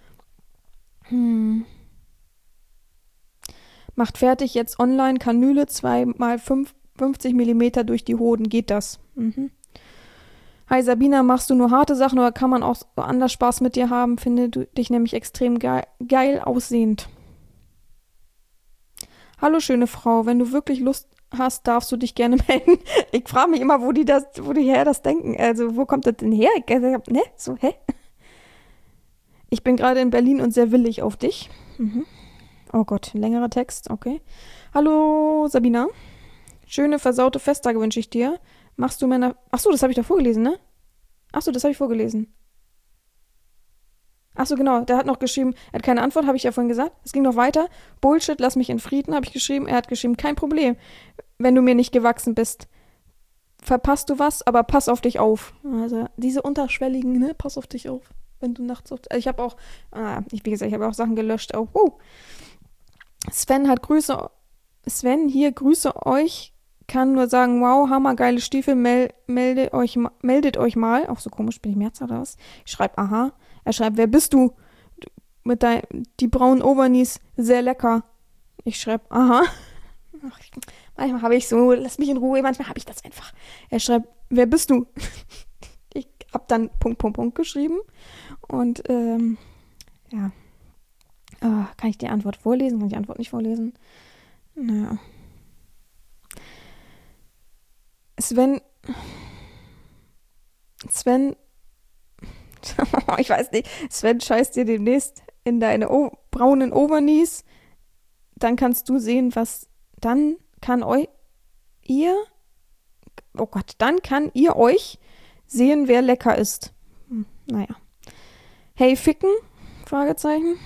Macht fertig jetzt online Kanüle 2x50 mm durch die Hoden. Geht das? Hi Sabina, machst du nur harte Sachen oder kann man auch anders Spaß mit dir haben? Finde du dich nämlich extrem geil aussehend. Hallo schöne Frau, wenn du wirklich Lust hast, darfst du dich gerne melden. Ich frage mich immer, wo die her das denken. Also, wo kommt das denn her? Ne? So, hä? Ich bin gerade in Berlin und sehr willig auf dich. Oh Gott, längerer Text, okay. Hallo Sabina. Schöne versaute Festtage wünsche ich dir. Machst du Männer... Achso, das habe ich doch vorgelesen, ne? Achso, das habe ich vorgelesen. Achso, genau, der hat noch geschrieben, er hat keine Antwort, habe ich ja vorhin gesagt. Es ging noch weiter. Bullshit, lass mich in Frieden, habe ich geschrieben. Er hat geschrieben, kein Problem, wenn du mir nicht gewachsen bist. Verpasst du was, aber pass auf dich auf. Also diese unterschwelligen, ne, pass auf dich auf. Wenn du nachts auf... Ich habe auch, wie gesagt, ich habe auch Sachen gelöscht. Auch, Sven hier, Grüße euch. Kann nur sagen, wow, hammergeile Stiefel, meldet euch mal. Auch so komisch, bin ich Mehrzahl oder was? Ich schreibe, aha. Er schreibt, wer bist du? Die braunen Overknees, sehr lecker. Ich schreibe, aha. Manchmal habe ich so, lass mich in Ruhe, manchmal habe ich das einfach. Er schreibt, wer bist du? Ich habe dann Punkt geschrieben. Und, ja. Kann ich die Antwort vorlesen? Kann ich die Antwort nicht vorlesen? Naja. Sven, ich weiß nicht, Sven scheißt dir demnächst in deine braunen Overknees. Dann kannst du sehen, dann kann ihr, oh Gott, dann kann ihr euch sehen, wer lecker ist. Naja. Hey, Ficken? Fragezeichen.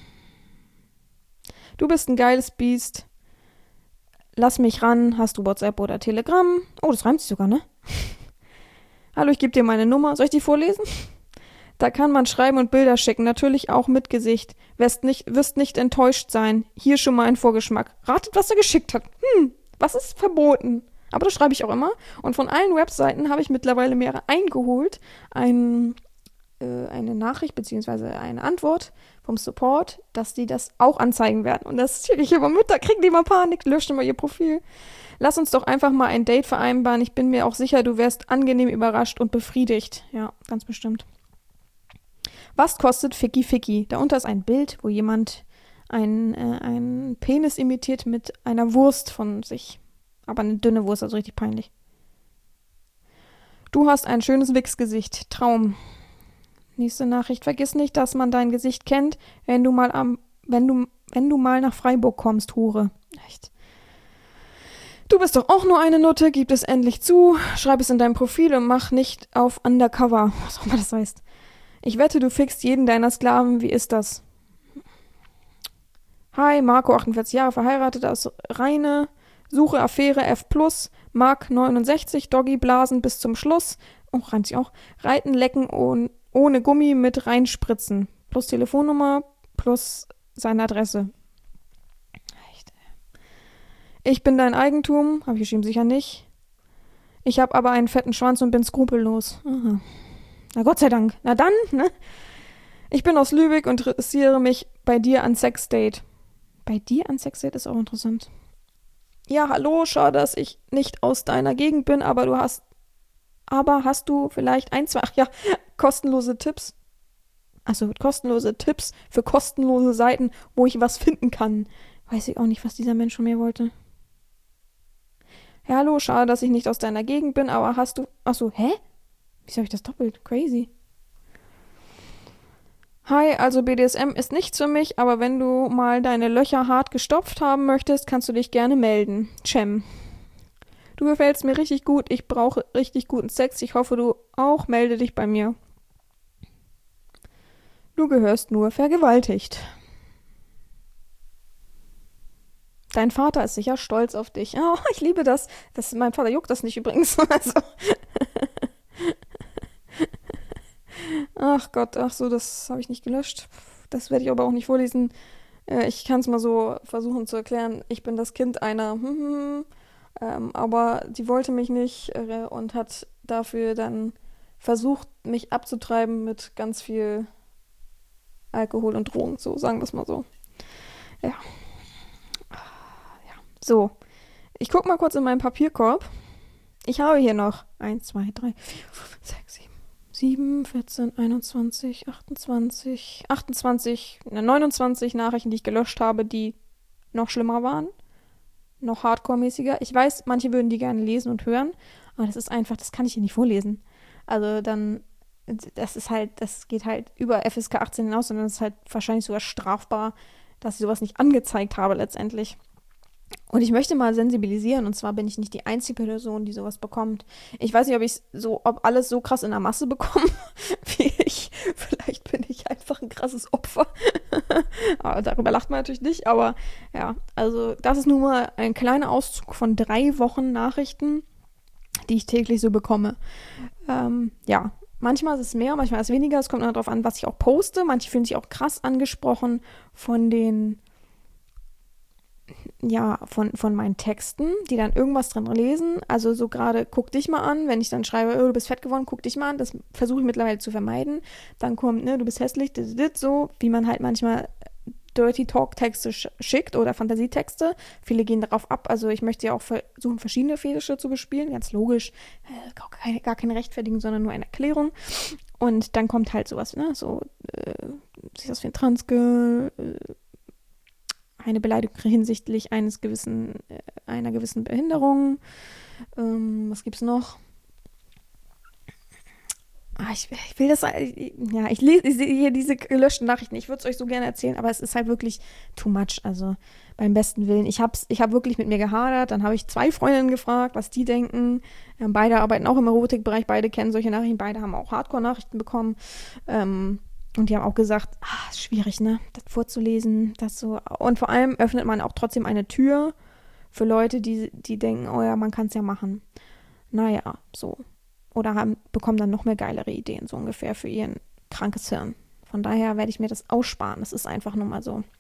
Du bist ein geiles Biest. Lass mich ran. Hast du WhatsApp oder Telegram? Oh, das reimt sich sogar, ne? Hallo, ich gebe dir meine Nummer. Soll ich die vorlesen? Da kann man schreiben und Bilder schicken, natürlich auch mit Gesicht. Wirst nicht enttäuscht sein. Hier schon mal ein Vorgeschmack. Ratet, was er geschickt hat. Was ist verboten? Aber das schreibe ich auch immer. Und von allen Webseiten habe ich mittlerweile mehrere eingeholt. Eine Nachricht bzw. eine Antwort vom Support, dass die das auch anzeigen werden. Und das schicke ich immer mit, da kriegen die immer Panik, löscht immer ihr Profil. Lass uns doch einfach mal ein Date vereinbaren. Ich bin mir auch sicher, du wärst angenehm überrascht und befriedigt. Ja, ganz bestimmt. Was kostet Ficky Ficky? Darunter ist ein Bild, wo jemand einen Penis imitiert mit einer Wurst von sich. Aber eine dünne Wurst, also richtig peinlich. Du hast ein schönes Wichsgesicht. Traum. Nächste Nachricht. Vergiss nicht, dass man dein Gesicht kennt, wenn du mal nach Freiburg kommst, Hure. Echt. Du bist doch auch nur eine Nutte, gib es endlich zu. Schreib es in dein Profil und mach nicht auf Undercover. Was auch immer das heißt. Ich wette, du fickst jeden deiner Sklaven. Wie ist das? Hi, Marco, 48 Jahre, verheiratet aus Rheine. Suche Affäre F+, Mark 69, Doggy blasen bis zum Schluss. Oh, reimt sich auch. Reiten, lecken ohne Gummi mit reinspritzen. Plus Telefonnummer, plus seine Adresse. Echt. Ich bin dein Eigentum. Habe ich geschrieben, sicher nicht. Ich habe aber einen fetten Schwanz und bin skrupellos. Aha. Na Gott sei Dank. Na dann, ne? Ich bin aus Lübeck und interessiere mich bei dir an Sexdate. Bei dir an Sexdate ist auch interessant. Ja, hallo, schade, dass ich nicht aus deiner Gegend bin, aber hast du vielleicht kostenlose Tipps? Also kostenlose Tipps für kostenlose Seiten, wo ich was finden kann. Weiß ich auch nicht, was dieser Mensch von mir wollte. Ja, hallo, schade, dass ich nicht aus deiner Gegend bin, aber hä? Wieso habe ich das doppelt? Crazy. Hi, also BDSM ist nichts für mich, aber wenn du mal deine Löcher hart gestopft haben möchtest, kannst du dich gerne melden. Cem. Du gefällst mir richtig gut, ich brauche richtig guten Sex, ich hoffe du auch, melde dich bei mir. Du gehörst nur vergewaltigt. Dein Vater ist sicher stolz auf dich. Oh, ich liebe das. Mein Vater juckt das nicht übrigens. Also. Ach Gott, das habe ich nicht gelöscht. Das werde ich aber auch nicht vorlesen. Ich kann es mal so versuchen zu erklären. Ich bin das Kind einer, aber die wollte mich nicht und hat dafür dann versucht, mich abzutreiben mit ganz viel Alkohol und Drogen. So, sagen wir es mal so. Ja. So, ich gucke mal kurz in meinen Papierkorb. Ich habe hier noch 1, 2, 3, 4, 5, 6, 7, 14, 21, 28, 29 Nachrichten, die ich gelöscht habe, die noch schlimmer waren, noch hardcore-mäßiger. Ich weiß, manche würden die gerne lesen und hören, aber das ist einfach, das kann ich hier nicht vorlesen. Also dann, das geht halt über FSK 18 hinaus und dann ist es halt wahrscheinlich sogar strafbar, dass ich sowas nicht angezeigt habe letztendlich. Und ich möchte mal sensibilisieren, und zwar bin ich nicht die einzige Person, die sowas bekommt. Ich weiß nicht, ob alles so krass in der Masse bekommen wie ich. Vielleicht bin ich einfach ein krasses Opfer. Aber darüber lacht man natürlich nicht. Aber ja, also das ist nur mal ein kleiner Auszug von 3 Wochen Nachrichten, die ich täglich so bekomme. Ja, manchmal ist es mehr, manchmal ist es weniger. Es kommt immer darauf an, was ich auch poste. Manche fühlen sich auch krass angesprochen von meinen Texten, die dann irgendwas drin lesen. Also so gerade, guck dich mal an, wenn ich dann schreibe, du bist fett geworden, guck dich mal an, das versuche ich mittlerweile zu vermeiden. Dann kommt, du bist hässlich, so, wie man halt manchmal Dirty Talk-Texte schickt oder Fantasietexte. Viele gehen darauf ab, also ich möchte ja auch versuchen, verschiedene Fetische zu bespielen, ganz logisch, gar keine Rechtfertigung, sondern nur eine Erklärung. Und dann kommt halt sowas, sieht das wie ein Transgirl, eine Beleidigung hinsichtlich einer gewissen Behinderung. Was gibt's noch? Ich will das, ja, ich sehe hier diese gelöschten Nachrichten. Ich würde es euch so gerne erzählen, aber es ist halt wirklich too much. Also beim besten Willen. Ich hab wirklich mit mir gehadert. Dann habe ich 2 Freundinnen gefragt, was die denken. Beide arbeiten auch im Erotikbereich. Beide kennen solche Nachrichten. Beide haben auch Hardcore-Nachrichten bekommen. Und die haben auch gesagt, ist schwierig, ne, das vorzulesen. Das so. Und vor allem öffnet man auch trotzdem eine Tür für Leute, die denken, oh ja, man kann es ja machen. Naja, so. Oder bekommen dann noch mehr geilere Ideen, so ungefähr, für ihr krankes Hirn. Von daher werde ich mir das aussparen. Das ist einfach nur mal so.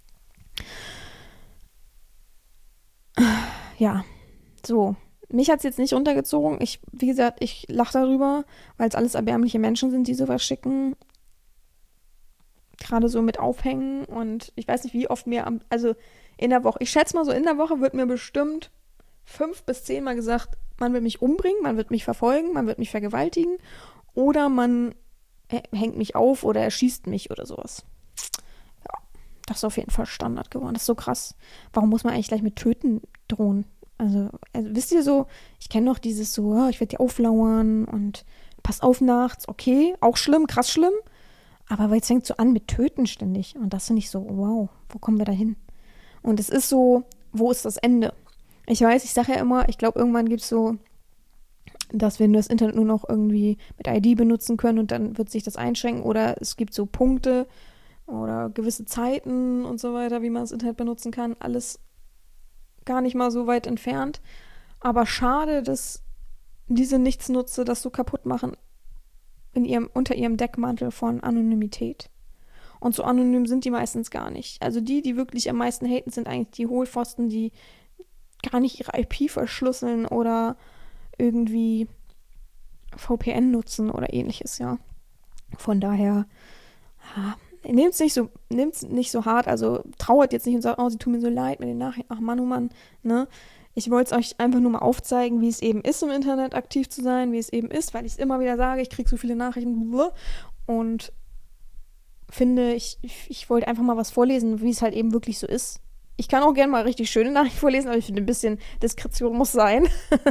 Ja, so. Mich hat es jetzt nicht runtergezogen. Wie gesagt, ich lache darüber, weil es alles erbärmliche Menschen sind, die sowas schicken. Gerade so mit Aufhängen. Und ich weiß nicht, wie oft also in der Woche, ich schätze mal so, in der Woche wird mir bestimmt 5 bis 10 Mal gesagt, man wird mich umbringen, man wird mich verfolgen, man wird mich vergewaltigen oder man hängt mich auf oder erschießt mich oder sowas. Ja, das ist auf jeden Fall Standard geworden. Das ist so krass. Warum muss man eigentlich gleich mit Töten drohen? Also wisst ihr so, ich kenne noch dieses so, ich werde dir auflauern und pass auf nachts. Okay, auch schlimm, krass schlimm. Aber jetzt fängt so an mit Töten ständig. Und das finde ich so, wow, wo kommen wir da hin? Und es ist so, wo ist das Ende? Ich weiß, ich sage ja immer, ich glaube, irgendwann gibt es so, dass wir das Internet nur noch irgendwie mit ID benutzen können und dann wird sich das einschränken. Oder es gibt so Punkte oder gewisse Zeiten und so weiter, wie man das Internet benutzen kann. Alles gar nicht mal so weit entfernt. Aber schade, dass diese Nichtsnutze das so kaputt machen unter ihrem Deckmantel von Anonymität. Und so anonym sind die meistens gar nicht. Also die wirklich am meisten haten, sind eigentlich die Hohlpfosten, die gar nicht ihre IP verschlüsseln oder irgendwie VPN nutzen oder ähnliches, ja. Von daher, nehmt es nicht so hart, also trauert jetzt nicht und sagt, oh, sie tun mir so leid mit den Nachrichten, ach Mann, oh Mann, ne. Ich wollte es euch einfach nur mal aufzeigen, wie es eben ist, im Internet aktiv zu sein, wie es eben ist, weil ich es immer wieder sage, ich kriege so viele Nachrichten und finde, ich wollte einfach mal was vorlesen, wie es halt eben wirklich so ist. Ich kann auch gerne mal richtig schöne Nachrichten vorlesen, aber ich finde, ein bisschen Diskretion muss sein.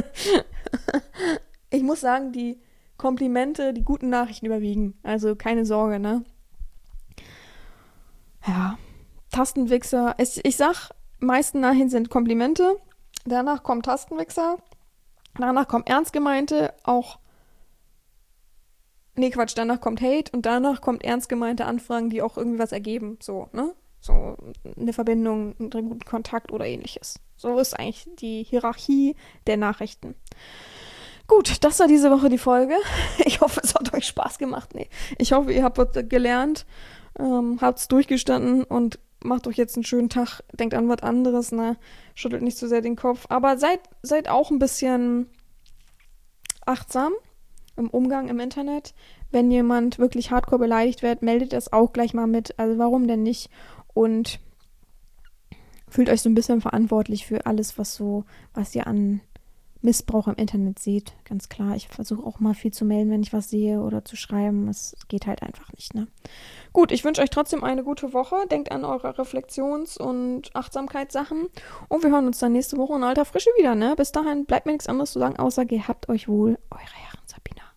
Ich muss sagen, die Komplimente, die guten Nachrichten überwiegen. Also keine Sorge, ne? Ja, Tastenwichser. Ich sag, meisten Nachrichten sind Komplimente. Danach kommen Tastenwichser. Danach kommen ernst gemeinte, danach kommt Hate und danach kommt ernst gemeinte Anfragen, die auch irgendwie was ergeben. So, ne? So eine Verbindung, einen guten Kontakt oder ähnliches. So ist eigentlich die Hierarchie der Nachrichten. Gut, das war diese Woche die Folge. Ich hoffe, es hat euch Spaß gemacht. Nee, ich hoffe, ihr habt was gelernt, habt es durchgestanden und macht euch jetzt einen schönen Tag. Denkt an was anderes, ne? Schüttelt nicht so sehr den Kopf. Aber seid auch ein bisschen achtsam im Umgang im Internet. Wenn jemand wirklich hardcore beleidigt wird, meldet es auch gleich mal mit. Also warum denn nicht? Und fühlt euch so ein bisschen verantwortlich für alles, was ihr an Missbrauch im Internet seht. Ganz klar, ich versuche auch mal viel zu melden, wenn ich was sehe oder zu schreiben. Es geht halt einfach nicht, ne? Gut, ich wünsche euch trotzdem eine gute Woche. Denkt an eure Reflexions- und Achtsamkeitssachen. Und wir hören uns dann nächste Woche in alter Frische wieder, ne? Bis dahin bleibt mir nichts anderes zu sagen, außer gehabt euch wohl, eure Herren Sabina.